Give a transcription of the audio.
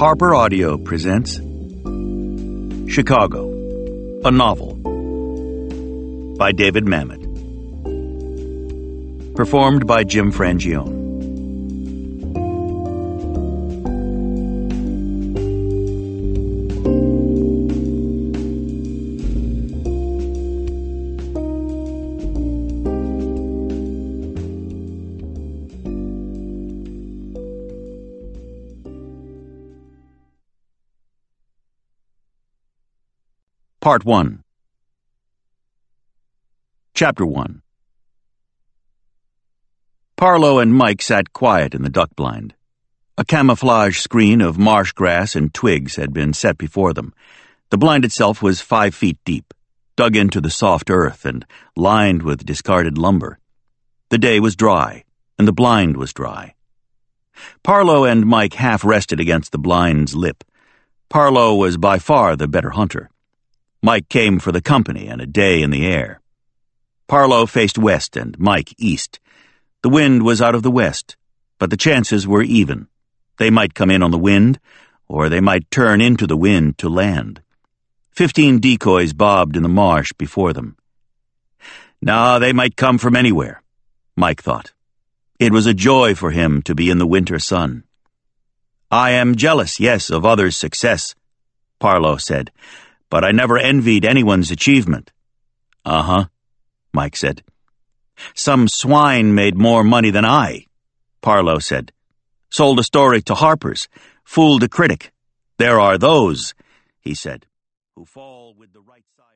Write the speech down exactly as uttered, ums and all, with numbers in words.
Harper Audio presents Chicago, a novel by David Mamet. Performed by Jim Frangione. Part one. Chapter one. Parlow and Mike sat quiet in the duck blind. A camouflage screen of marsh grass and twigs had been set before them. The blind itself was five feet deep, dug into the soft earth and lined with discarded lumber. The day was dry, and the blind was dry. Parlow and Mike half rested against the blind's lip. Parlow was by far the better hunter. Mike came for the company and a day in the air. Parlow faced west and Mike east. The wind was out of the west, but the chances were even. They might come in on the wind, or they might turn into the wind to land. Fifteen decoys bobbed in the marsh before them. Nah, they might come from anywhere, Mike thought. It was a joy for him to be in the winter sun. I am jealous, yes, of others' success, Parlow said, but I never envied anyone's achievement. Uh-huh, Mike said. Some swine made more money than I, Parlow said. Sold a story to Harper's, fooled a critic. There are those, he said, who fall with the right side.